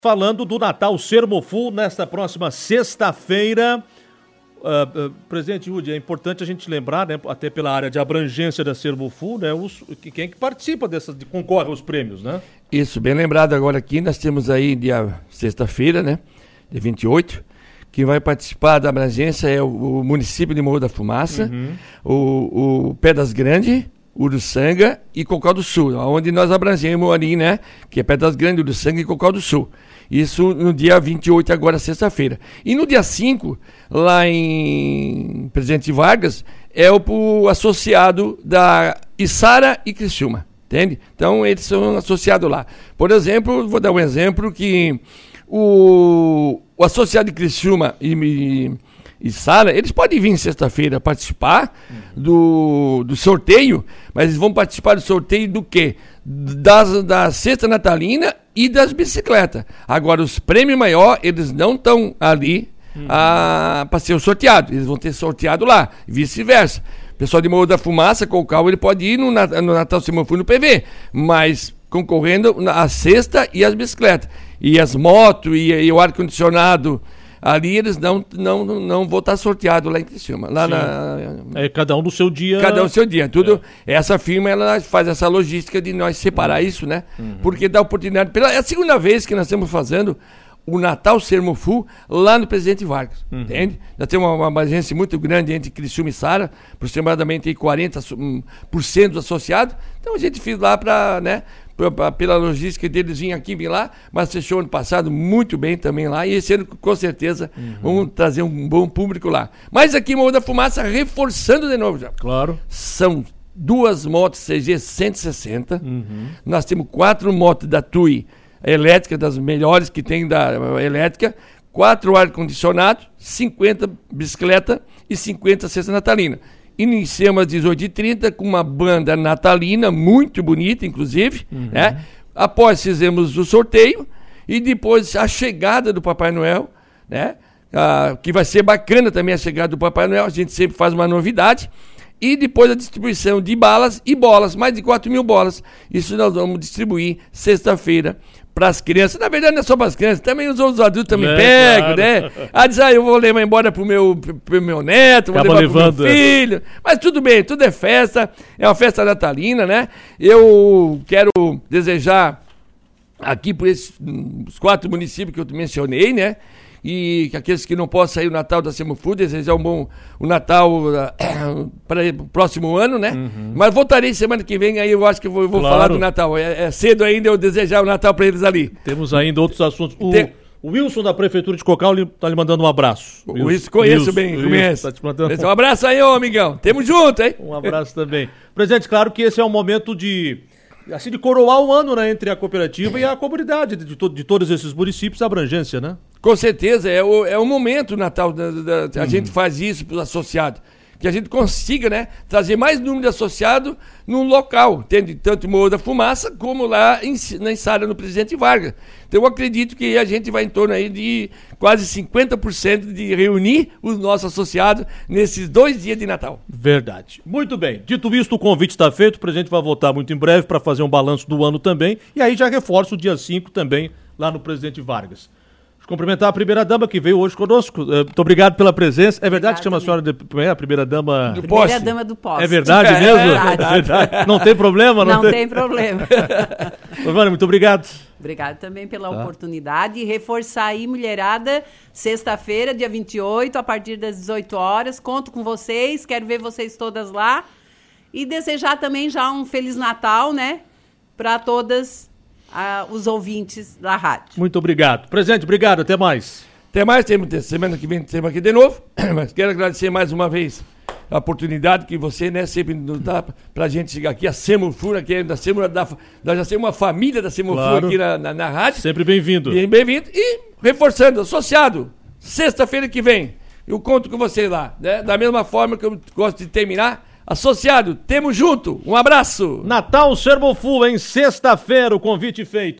Falando do Natal Sermofu nesta próxima sexta-feira. Presidente Udi, é importante a gente lembrar, né, até pela área de abrangência da Sermofu, né, quem que participa concorre aos prêmios, né? Isso, bem lembrado agora aqui, nós temos aí dia sexta-feira, né, dia 28, quem vai participar da abrangência é o município de Morro da Fumaça, o Pedras Grandes, Uruçanga e Cocal do Sul, onde nós abrangemos ali, né, que é Pedras Grandes, Uruçanga e Cocal do Sul. Isso no dia 28, agora sexta-feira. E no dia 5, lá em Presidente Vargas, é o associado da Içara e Criciúma, entende? Então eles são associados lá. Por exemplo, vou dar um exemplo que o associado de Criciúma e Içara, eles podem vir sexta-feira participar do sorteio, mas eles vão participar do sorteio do quê? Da cesta natalina e das bicicletas. Agora, os prêmios maiores, eles não estão ali para ser sorteado. Eles vão ter sorteado lá, vice-versa. O pessoal de Morro da Fumaça, Cocal, ele pode ir no Natal Sermofu no PV, mas concorrendo a cesta e as bicicletas. E as motos e o ar-condicionado ali eles não vão estar sorteados lá em Criciúma. Lá cada um do seu dia. Cada um do seu dia. Tudo, essa firma ela faz essa logística de nós separar isso, né? Porque dá oportunidade. É a segunda vez que nós estamos fazendo o Natal Sermofu lá no Presidente Vargas. Entende? Nós temos uma abrangência muito grande entre Criciúma e Içara, aproximadamente 40% dos associados. Então a gente fez lá para, né? Pela logística deles vir aqui, vir lá, mas fechou ano passado muito bem também lá, e esse ano com certeza vamos trazer um bom público lá. Mas aqui em Morro da Fumaça, reforçando de novo já. Claro. São 2 motos CG 160, nós temos 4 motos da TUI elétrica, das melhores que tem da elétrica, 4 ar-condicionado, 50 bicicleta e 50 cesta natalina. Iniciamos às 18h30 com uma banda natalina, muito bonita, inclusive, né? Após fizemos o sorteio e depois a chegada do Papai Noel, né? Que vai ser bacana também a chegada do Papai Noel, a gente sempre faz uma novidade. E depois a distribuição de balas e bolas, mais de 4.000 bolas. Isso nós vamos distribuir sexta-feira para as crianças. Na verdade não é só para as crianças, também os outros adultos também pegam, claro, né? Eu vou levar embora pro meu neto, vou levar pro meu filho. Mas tudo bem, tudo é festa, é uma festa natalina, né? Eu quero desejar aqui por esses 4 municípios que eu mencionei, né? E aqueles que não possam sair o Natal da Sermofu, desejar o Natal para o próximo ano, né? Mas voltarei semana que vem, aí eu acho que eu vou claro. Falar do Natal. É cedo ainda eu desejar o Natal para eles ali. Temos ainda outros assuntos. O Wilson da Prefeitura de Cocal está lhe mandando um abraço. Wilson, conheço bem, conheço. Tá te mandando... Um abraço aí, ô amigão. Tamo junto, hein? Um abraço também. Presidente, claro que esse é um momento de coroar o ano, né, entre a cooperativa e a comunidade de todos esses municípios, a abrangência, né? Com certeza, é o momento Natal, a gente faz isso para os associados, que a gente consiga, né, trazer mais número de associados num local, entende? Tanto em Morro da Fumaça como lá na Içara, no Presidente Vargas. Então eu acredito que a gente vai em torno aí de quase 50% de reunir os nossos associados nesses 2 dias de Natal. Verdade. Muito bem. Dito isto, o convite está feito, o presidente vai voltar muito em breve para fazer um balanço do ano também, e aí já reforça o dia 5 também lá no Presidente Vargas. Cumprimentar a primeira-dama que veio hoje conosco. Muito obrigado pela presença. É verdade que chama a senhora de a primeira-dama do poste? Primeira-dama do poste. É verdade mesmo? É verdade. Não tem problema? Não tem problema. Giovana, muito obrigado. Obrigado também pela oportunidade e reforçar aí, mulherada, sexta-feira, dia 28, a partir das 18 horas. Conto com vocês, quero ver vocês todas lá. E desejar também já um Feliz Natal, né? Para todas os ouvintes da rádio. Muito obrigado. Presidente, obrigado. Até mais. Até mais. Semana que vem temos aqui de novo. Mas quero agradecer mais uma vez a oportunidade que você, né, sempre nos dá pra gente chegar aqui. A Sermofu, que é nós já temos uma família da Sermofu, claro, aqui na rádio. Sempre bem-vindo. Bem-vindo. E reforçando, associado, sexta-feira que vem, eu conto com você lá, né? Da mesma forma que eu gosto de terminar. Associado, temos junto. Um abraço. Natal Sermofu em sexta-feira, o convite feito.